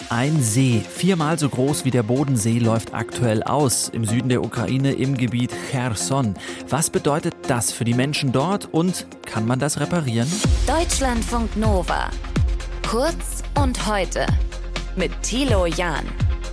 Ein See, 4-mal so groß wie der Bodensee, läuft aktuell aus. Im Süden der Ukraine, im Gebiet Cherson. Was bedeutet das für die Menschen dort und kann man das reparieren? Deutschlandfunk Nova. Kurz und heute. Mit Thilo Jahn.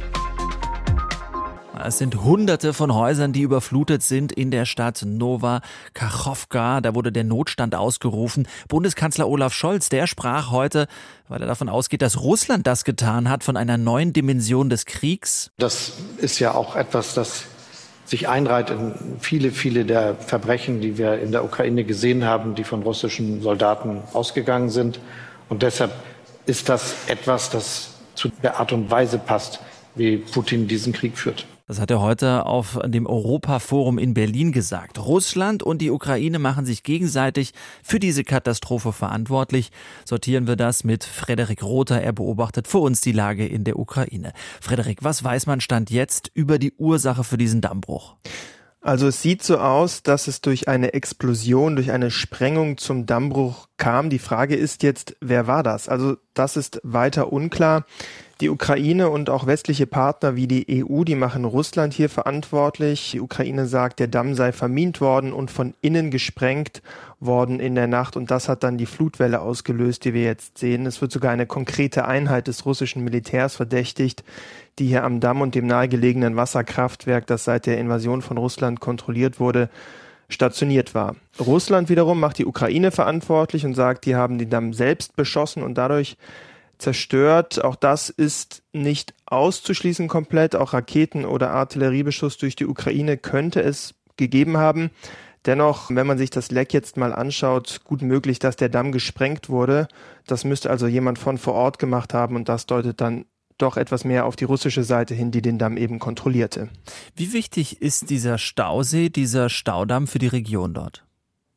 Es sind Hunderte von Häusern, die überflutet sind in der Stadt Nowa Kachowka. Da wurde der Notstand ausgerufen. Bundeskanzler Olaf Scholz, der sprach heute, weil er davon ausgeht, dass Russland das getan hat, von einer neuen Dimension des Kriegs. Das ist ja auch etwas, das sich einreiht in viele der Verbrechen, die wir in der Ukraine gesehen haben, die von russischen Soldaten ausgegangen sind. Und deshalb ist das etwas, das zu der Art und Weise passt, wie Putin diesen Krieg führt. Das hat er heute auf dem Europa-Forum in Berlin gesagt. Russland und die Ukraine machen sich gegenseitig für diese Katastrophe verantwortlich. Sortieren wir das mit Frederik Rother. Er beobachtet für uns die Lage in der Ukraine. Frederik, was weiß man Stand jetzt über die Ursache für diesen Dammbruch? Also es sieht so aus, dass es durch eine Explosion, durch eine Sprengung zum Dammbruch kam. Die Frage ist jetzt, wer war das? Also das ist weiter unklar. Die Ukraine und auch westliche Partner wie die EU, die machen Russland hier verantwortlich. Die Ukraine sagt, der Damm sei vermint worden und von innen gesprengt worden in der Nacht. Und das hat dann die Flutwelle ausgelöst, die wir jetzt sehen. Es wird sogar eine konkrete Einheit des russischen Militärs verdächtigt, die hier am Damm und dem nahegelegenen Wasserkraftwerk, das seit der Invasion von Russland kontrolliert wurde, stationiert war. Russland wiederum macht die Ukraine verantwortlich und sagt, die haben den Damm selbst beschossen und dadurch zerstört. Auch das ist nicht auszuschließen komplett. Auch Raketen- oder Artilleriebeschuss durch die Ukraine könnte es gegeben haben. Dennoch, wenn man sich das Leck jetzt mal anschaut, gut möglich, dass der Damm gesprengt wurde. Das müsste also jemand von vor Ort gemacht haben und das deutet dann doch etwas mehr auf die russische Seite hin, die den Damm eben kontrollierte. Wie wichtig ist dieser Stausee, dieser Staudamm für die Region dort?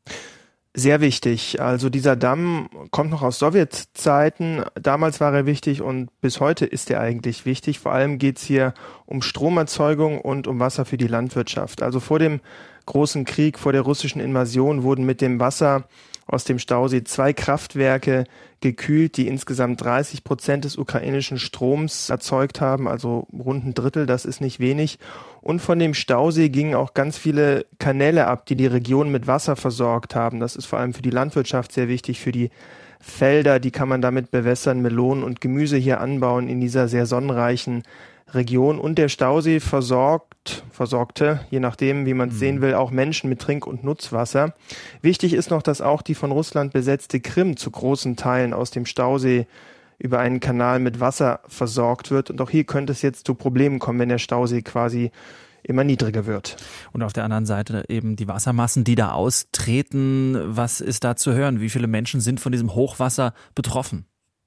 Sehr wichtig. Also dieser Damm kommt noch aus Sowjetzeiten. Damals war er wichtig und bis heute ist er eigentlich wichtig. Vor allem geht es hier um Stromerzeugung und um Wasser für die Landwirtschaft. Also vor dem großen Krieg, vor der russischen Invasion wurden mit dem Wasser aus dem Stausee 2 Kraftwerke gekühlt, die insgesamt 30% des ukrainischen Stroms erzeugt haben, also rund ein Drittel, das ist nicht wenig. Und von dem Stausee gingen auch ganz viele Kanäle ab, die die Region mit Wasser versorgt haben. Das ist vor allem für die Landwirtschaft sehr wichtig, für die Felder, die kann man damit bewässern, Melonen und Gemüse hier anbauen in dieser sehr sonnenreichen Region. Und der Stausee versorgte, je nachdem, wie man es sehen will, auch Menschen mit Trink- und Nutzwasser. Wichtig ist noch, dass auch die von Russland besetzte Krim zu großen Teilen aus dem Stausee über einen Kanal mit Wasser versorgt wird. Und auch hier könnte es jetzt zu Problemen kommen, wenn der Stausee quasi immer niedriger wird. Und auf der anderen Seite eben die Wassermassen, die da austreten. Was ist da zu hören? Wie viele Menschen sind von diesem Hochwasser betroffen?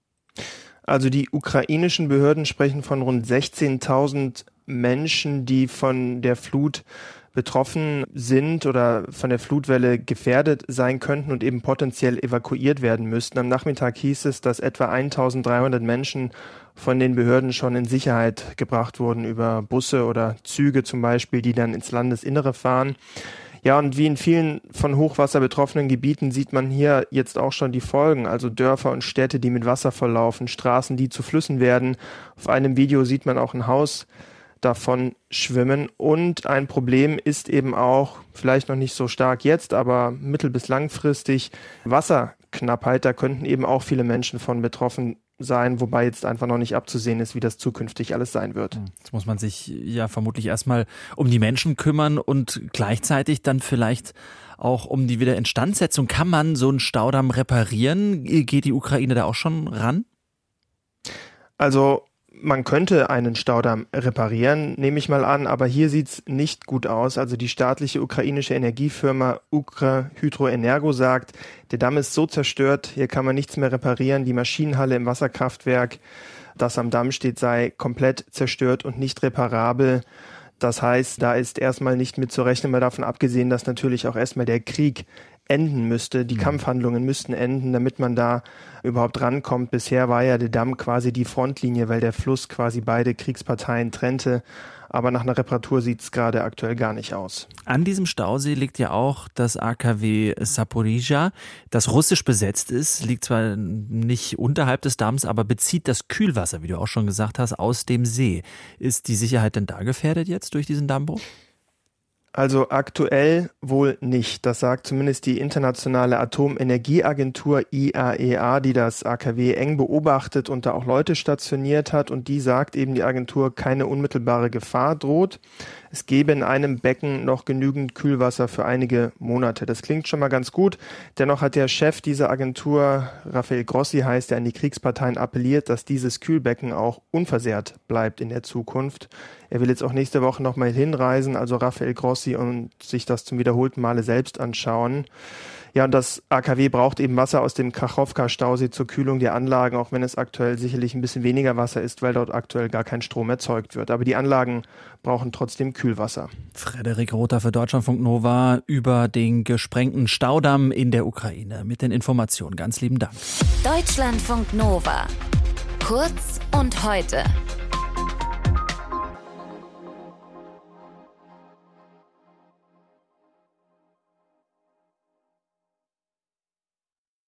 Also die ukrainischen Behörden sprechen von rund 16.000 Menschen, die von der Flut betroffen sind oder von der Flutwelle gefährdet sein könnten und eben potenziell evakuiert werden müssten. Am Nachmittag hieß es, dass etwa 1.300 Menschen von den Behörden schon in Sicherheit gebracht wurden über Busse oder Züge zum Beispiel, die dann ins Landesinnere fahren. Ja, und wie in vielen von Hochwasser betroffenen Gebieten sieht man hier jetzt auch schon die Folgen, also Dörfer und Städte, die mit Wasser volllaufen, Straßen, die zu Flüssen werden. Auf einem Video sieht man auch ein Haus davon schwimmen. Und ein Problem ist eben auch, vielleicht noch nicht so stark jetzt, aber mittel- bis langfristig, Wasserknappheit. Da könnten eben auch viele Menschen von betroffen sein, wobei jetzt einfach noch nicht abzusehen ist, wie das zukünftig alles sein wird. Jetzt muss man sich ja vermutlich erstmal um die Menschen kümmern und gleichzeitig dann vielleicht auch um die Wiederinstandsetzung. Kann man so einen Staudamm reparieren? Geht die Ukraine da auch schon ran? Also man könnte einen Staudamm reparieren, nehme ich mal an, aber hier sieht's nicht gut aus. Also die staatliche ukrainische Energiefirma Ukrhydroenergo sagt, der Damm ist so zerstört, hier kann man nichts mehr reparieren. Die Maschinenhalle im Wasserkraftwerk, das am Damm steht, sei komplett zerstört und nicht reparabel. Das heißt, da ist erstmal nicht mit zu rechnen, mal davon abgesehen, dass natürlich auch erstmal der Krieg enden müsste. Die Kampfhandlungen müssten enden, damit man da überhaupt rankommt. Bisher war ja der Damm quasi die Frontlinie, weil der Fluss quasi beide Kriegsparteien trennte. Aber nach einer Reparatur sieht es gerade aktuell gar nicht aus. An diesem Stausee liegt ja auch das AKW Saporizhzhia, das russisch besetzt ist, liegt zwar nicht unterhalb des Damms, aber bezieht das Kühlwasser, wie du auch schon gesagt hast, aus dem See. Ist die Sicherheit denn da gefährdet jetzt durch diesen Dammbruch? Also aktuell wohl nicht. Das sagt zumindest die Internationale Atomenergieagentur IAEA, die das AKW eng beobachtet und da auch Leute stationiert hat. Und die sagt eben, die Agentur, keine unmittelbare Gefahr droht. Es gebe in einem Becken noch genügend Kühlwasser für einige Monate. Das klingt schon mal ganz gut. Dennoch hat der Chef dieser Agentur, Rafael Grossi heißt er, an die Kriegsparteien appelliert, dass dieses Kühlbecken auch unversehrt bleibt in der Zukunft. Er will jetzt auch nächste Woche nochmal hinreisen, also Rafael Grossi, und sich das zum wiederholten Male selbst anschauen. Ja, und das AKW braucht eben Wasser aus dem Kachowka-Stausee zur Kühlung der Anlagen, auch wenn es aktuell sicherlich ein bisschen weniger Wasser ist, weil dort aktuell gar kein Strom erzeugt wird. Aber die Anlagen brauchen trotzdem Kühlwasser. Frederik Rother für Deutschlandfunk Nova über den gesprengten Staudamm in der Ukraine. Mit den Informationen. Ganz lieben Dank. Deutschlandfunk Nova. Kurz und heute.